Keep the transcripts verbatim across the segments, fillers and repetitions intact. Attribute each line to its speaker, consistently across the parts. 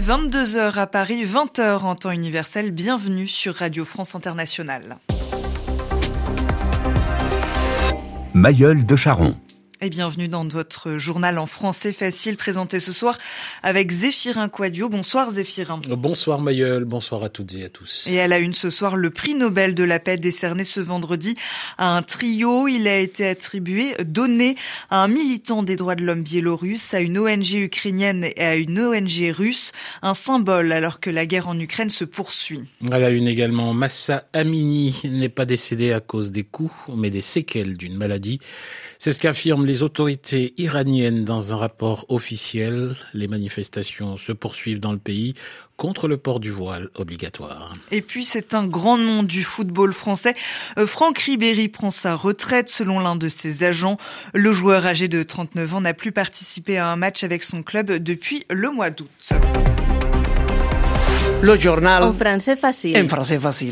Speaker 1: vingt-deux heures à Paris, vingt heures en temps universel. Bienvenue sur Radio France Internationale.
Speaker 2: Mailleul de Charon.
Speaker 1: Et bienvenue dans votre journal en français facile présenté ce soir avec Zéphirin Quadio. Bonsoir Zéphirin.
Speaker 3: Bonsoir Mailleul, bonsoir à toutes et à tous.
Speaker 1: Et à la une ce soir, le prix Nobel de la paix décerné ce vendredi à un trio. Il a été attribué, donné à un militant des droits de l'homme biélorusse, à une O N G ukrainienne et à une O N G russe. Un symbole alors que la guerre en Ukraine se poursuit.
Speaker 3: À la une également, Mahsa Amini n'est pas décédé à cause des coups, mais des séquelles d'une maladie. C'est ce qu'affirment les autorités iraniennes dans un rapport officiel. Les manifestations se poursuivent dans le pays contre le port du voile obligatoire.
Speaker 1: Et puis c'est un grand nom du football français. Franck Ribéry prend sa retraite selon l'un de ses agents. Le joueur âgé de trente-neuf ans n'a plus participé à un match avec son club depuis le mois d'août.
Speaker 4: Le journal
Speaker 5: en français facile.
Speaker 4: En français facile.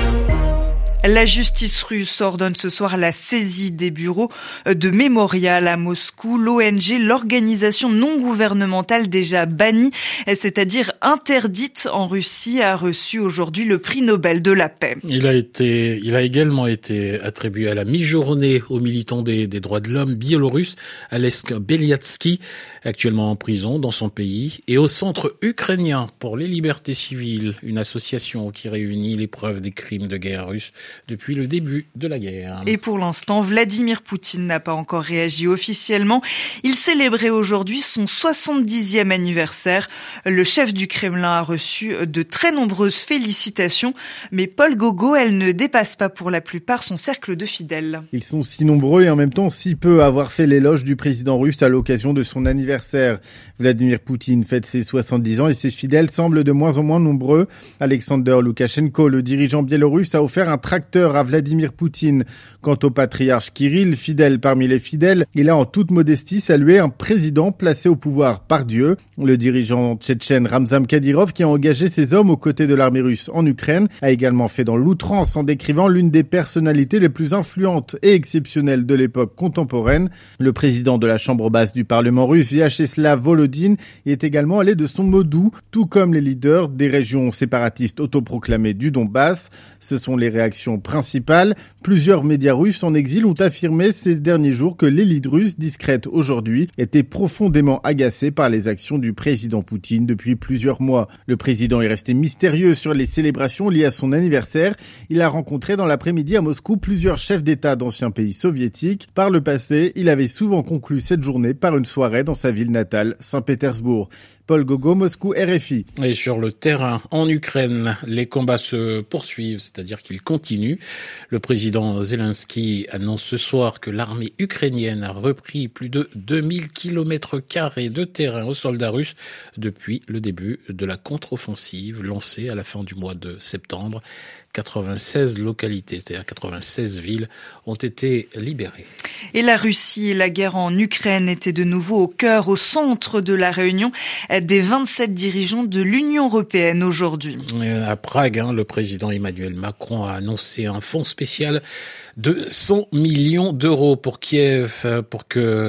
Speaker 1: La justice russe ordonne ce soir la saisie des bureaux de Mémorial à Moscou. L'O N G, l'organisation non gouvernementale déjà bannie, c'est-à-dire interdite en Russie, a reçu aujourd'hui le prix Nobel de la paix.
Speaker 3: Il a été, il a également été attribué à la mi-journée aux militants des, des droits de l'homme biélorusse, Alesk Beliatsky, actuellement en prison dans son pays, et au Centre ukrainien pour les libertés civiles, une association qui réunit les preuves des crimes de guerre russes depuis le début de la guerre.
Speaker 1: Et pour l'instant, Vladimir Poutine n'a pas encore réagi officiellement. Il célébrait aujourd'hui son soixante-dixième anniversaire. Le chef du Kremlin a reçu de très nombreuses félicitations, mais Paul Gauguin, elle ne dépasse pas pour la plupart son cercle de fidèles.
Speaker 6: Ils sont si nombreux et en même temps si peu à avoir fait l'éloge du président russe à l'occasion de son anniversaire. Vladimir Poutine fête ses soixante-dix ans et ses fidèles semblent de moins en moins nombreux. Alexander Loukachenko, le dirigeant biélorusse, a offert un tracteur à Vladimir Poutine. Quant au patriarche Kirill, fidèle parmi les fidèles, il a en toute modestie salué un président placé au pouvoir par Dieu. Le dirigeant tchétchène Ramzan Kadyrov, qui a engagé ses hommes aux côtés de l'armée russe en Ukraine, a également fait dans l'outrance en décrivant l'une des personnalités les plus influentes et exceptionnelles de l'époque contemporaine. Le président de la chambre basse du Parlement russe, Vyacheslav Volodine, est également allé de son mot doux, tout comme les leaders des régions séparatistes autoproclamées du Donbass. Ce sont les réactions principales. Plusieurs médias russes en exil ont affirmé ces derniers jours que l'élite russe, discrète aujourd'hui, était profondément agacée par les actions du président Poutine depuis plusieurs mois. Le président est resté mystérieux sur les célébrations liées à son anniversaire. Il a rencontré dans l'après-midi à Moscou plusieurs chefs d'État d'anciens pays soviétiques. Par le passé, il avait souvent conclu cette journée par une soirée dans sa ville natale, Saint-Pétersbourg. Paul Gauguin, Moscou, R F I.
Speaker 3: Et sur le terrain, en Ukraine, les combats se poursuivent, c'est-à-dire qu'ils continuent. Le président Zelensky annonce ce soir que l'armée ukrainienne a repris plus de deux mille kilomètres carrés de terrain aux soldats russes depuis le début de la contre-offensive lancée à la fin du mois de septembre. quatre-vingt-seize localités, c'est-à-dire quatre-vingt-seize villes, ont été libérées.
Speaker 1: Et la Russie et la guerre en Ukraine étaient de nouveau au cœur, au centre de la réunion des vingt-sept dirigeants de l'Union européenne aujourd'hui.
Speaker 3: À Prague, hein, le président Emmanuel Macron a annoncé un fonds spécial de cent millions d'euros pour Kiev, pour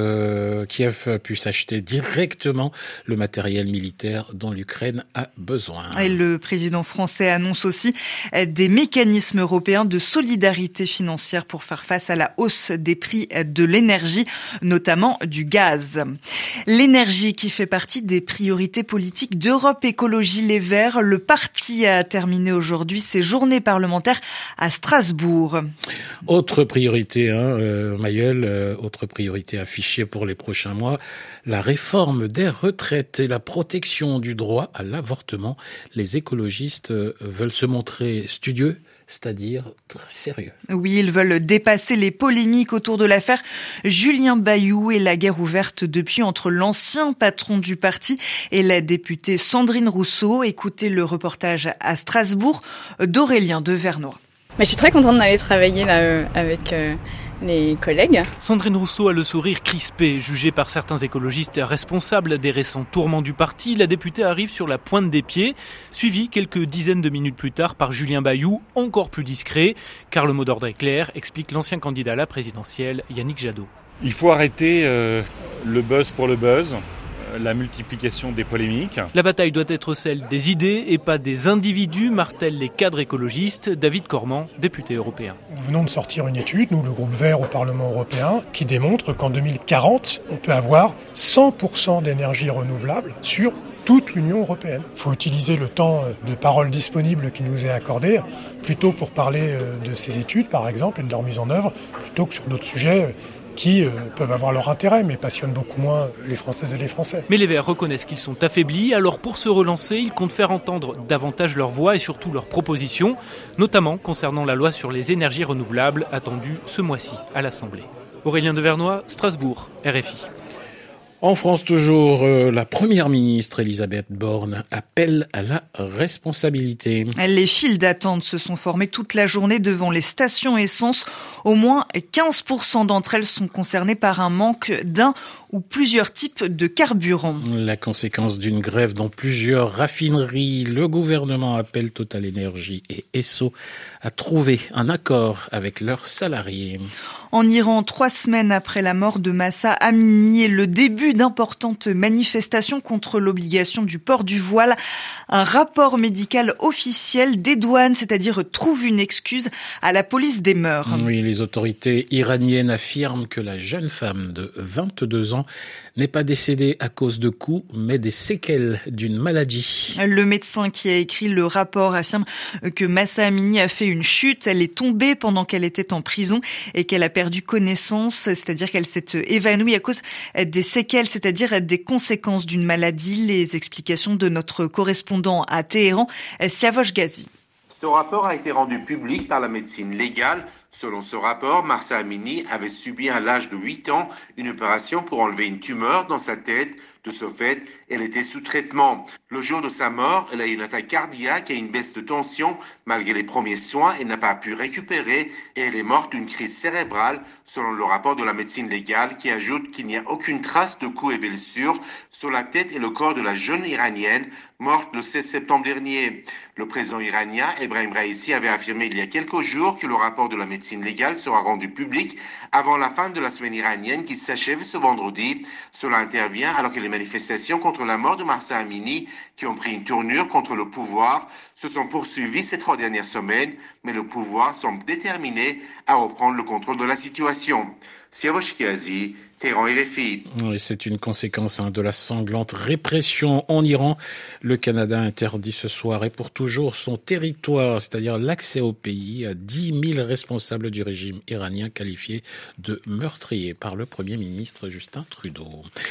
Speaker 3: que Kiev puisse acheter directement le matériel militaire dont l'Ukraine a besoin.
Speaker 1: Et le président français annonce aussi des mécanismes européens de solidarité financière pour faire face à la hausse des prix de l'énergie, notamment du gaz. L'énergie qui fait partie des priorités politiques d'Europe Écologie Les Verts. Le parti a terminé aujourd'hui ses journées parlementaires à Strasbourg.
Speaker 3: Autre priorité, hein, euh, Mailleul, euh, autre priorité affichée pour les prochains mois, la réforme des retraites et la protection du droit à l'avortement. Les écologistes euh, veulent se montrer studieux, c'est-à-dire très sérieux.
Speaker 1: Oui, ils veulent dépasser les polémiques autour de l'affaire Julien Bayou et la guerre ouverte depuis entre l'ancien patron du parti et la députée Sandrine Rousseau. Écoutez le reportage à Strasbourg d'Aurélien de Vernois.
Speaker 7: Mais je suis très contente d'aller travailler là, euh, avec euh, les collègues.
Speaker 8: Sandrine Rousseau a le sourire crispé. Jugée par certains écologistes responsables des récents tourments du parti, la députée arrive sur la pointe des pieds, suivie quelques dizaines de minutes plus tard par Julien Bayou, encore plus discret. Car le mot d'ordre est clair, explique l'ancien candidat à la présidentielle, Yannick Jadot.
Speaker 9: Il faut arrêter euh, le buzz pour le buzz.
Speaker 4: la multiplication des polémiques.
Speaker 8: La bataille doit être celle des idées et pas des individus, martèlent les cadres écologistes. David Cormand, député européen.
Speaker 5: Nous venons de sortir une étude, nous le groupe Vert au Parlement européen, qui démontre qu'en deux mille quarante, on peut avoir cent pour cent d'énergie renouvelable sur toute l'Union européenne. Il faut utiliser le temps de parole disponible qui nous est accordé, plutôt pour parler de ces études, par exemple, et de leur mise en œuvre, plutôt que sur d'autres sujets qui euh, peuvent avoir leur intérêt, mais passionnent beaucoup moins les Françaises et les Français.
Speaker 8: Mais les Verts reconnaissent qu'ils sont affaiblis, alors pour se relancer, ils comptent faire entendre davantage leur voix et surtout leurs propositions, notamment concernant la loi sur les énergies renouvelables, attendue ce mois-ci à l'Assemblée. Aurélien Devernois, Strasbourg, R F I.
Speaker 3: En France toujours, euh, la première ministre Elisabeth Borne appelle à la responsabilité.
Speaker 1: Les files d'attente se sont formées toute la journée devant les stations essence. Au moins quinze pour cent d'entre elles sont concernées par un manque d'un ou plusieurs types de carburant.
Speaker 3: La conséquence d'une grève dans plusieurs raffineries. Le gouvernement appelle Total Energy et Esso à trouver un accord avec leurs salariés.
Speaker 1: En Iran, trois semaines après la mort de Mahsa Amini et le début d'importantes manifestations contre l'obligation du port du voile, un rapport médical officiel dédouane, c'est-à-dire trouve une excuse à la police des mœurs.
Speaker 3: Oui, les autorités iraniennes affirment que la jeune femme de vingt-deux ans n'est pas décédée à cause de coups, mais des séquelles d'une maladie.
Speaker 1: Le médecin qui a écrit le rapport affirme que Mahsa Amini a fait une chute. Elle est tombée pendant qu'elle était en prison et qu'elle a perdu connaissance, c'est-à-dire qu'elle s'est évanouie à cause des séquelles, c'est-à-dire des conséquences d'une maladie. Les explications de notre correspondant à Téhéran, Siavosh Ghazi.
Speaker 9: Ce rapport a été rendu public par la médecine légale. Selon ce rapport, Mahsa Amini avait subi à l'âge de huit ans une opération pour enlever une tumeur dans sa tête. De ce fait, elle était sous traitement. Le jour de sa mort, elle a eu une attaque cardiaque et une baisse de tension. Malgré les premiers soins, elle n'a pas pu récupérer et elle est morte d'une crise cérébrale, selon le rapport de la médecine légale qui ajoute qu'il n'y a aucune trace de coups et blessures sur la tête et le corps de la jeune iranienne, morte le seize septembre dernier. Le président iranien, Ebrahim Raïssi, avait affirmé il y a quelques jours que le rapport de la médecine légale sera rendu public avant la fin de la semaine iranienne qui s'achève ce vendredi. Cela intervient alors que les manifestations contre la mort de Mahsa Amini, qui ont pris une tournure contre le pouvoir, se sont poursuivies ces trois dernières semaines, mais le pouvoir semble déterminé à reprendre le contrôle de la situation. Siavosh Ghazi, Téhéran, R F I.
Speaker 3: Oui, c'est une conséquence hein, de la sanglante répression en Iran. Le Canada interdit ce soir et pour toujours son territoire, c'est-à-dire l'accès au pays à dix mille responsables du régime iranien qualifiés de meurtriers par le Premier ministre Justin Trudeau.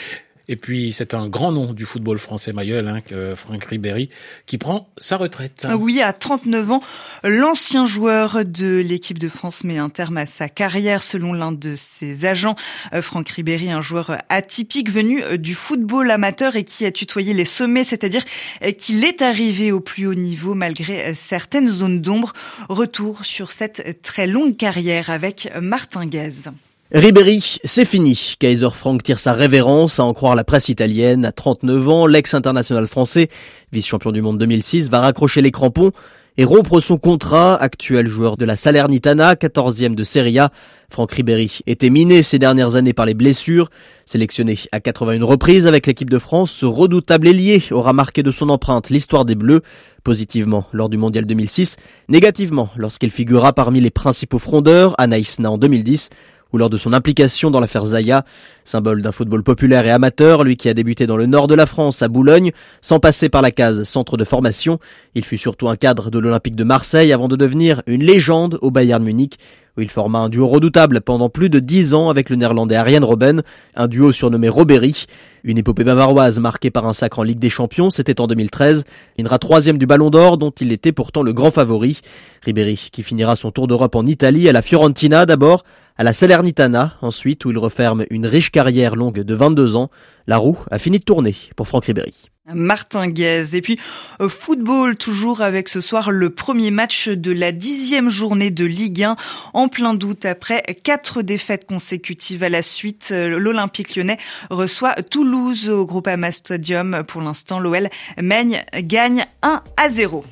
Speaker 3: Et puis, c'est un grand nom du football français Mayol, hein, Franck Ribéry, qui prend sa retraite.
Speaker 1: Oui, à trente-neuf ans, l'ancien joueur de l'équipe de France met un terme à sa carrière, selon l'un de ses agents. Franck Ribéry, un joueur atypique venu du football amateur et qui a tutoyé les sommets, c'est-à-dire qu'il est arrivé au plus haut niveau malgré certaines zones d'ombre. Retour sur cette très longue carrière avec Martin Guez.
Speaker 10: Ribéry, c'est fini. Kaiser Franck tire sa révérence, à en croire la presse italienne. À trente-neuf ans, l'ex-international français, vice-champion du monde deux mille six, va raccrocher les crampons et rompre son contrat. Actuel joueur de la Salernitana, quatorzième de Serie A, Franck Ribéry était miné ces dernières années par les blessures. Sélectionné à quatre-vingt-une reprises avec l'équipe de France, ce redoutable ailier aura marqué de son empreinte l'histoire des Bleus, positivement lors du mondial deux mille six, négativement lorsqu'il figura parmi les principaux frondeurs à Naïsna en deux mille dix, ou lors de son implication dans l'affaire Zaya. Symbole d'un football populaire et amateur, lui qui a débuté dans le nord de la France, à Boulogne, sans passer par la case centre de formation. Il fut surtout un cadre de l'Olympique de Marseille avant de devenir une légende au Bayern Munich, où il forma un duo redoutable pendant plus de dix ans avec le néerlandais Arjen Robben, un duo surnommé Robéry. Une épopée bavaroise marquée par un sacre en Ligue des Champions, c'était en deux mille treize. Il sera troisième du Ballon d'Or, dont il était pourtant le grand favori. Ribéry, qui finira son tour d'Europe en Italie, à la Fiorentina d'abord, à la Salernitana ensuite, où il referme une riche carrière longue de vingt-deux ans. La roue a fini de tourner pour Franck Ribéry.
Speaker 1: Martin Guez. Et puis, football, toujours avec ce soir le premier match de la dixième journée de Ligue un. En plein doute, après quatre défaites consécutives à la suite, l'Olympique lyonnais reçoit Toulouse au Groupama Stadium. Pour l'instant, l'O L mène, gagne un à zéro.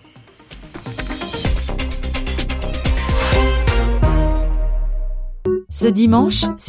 Speaker 11: Ce dimanche,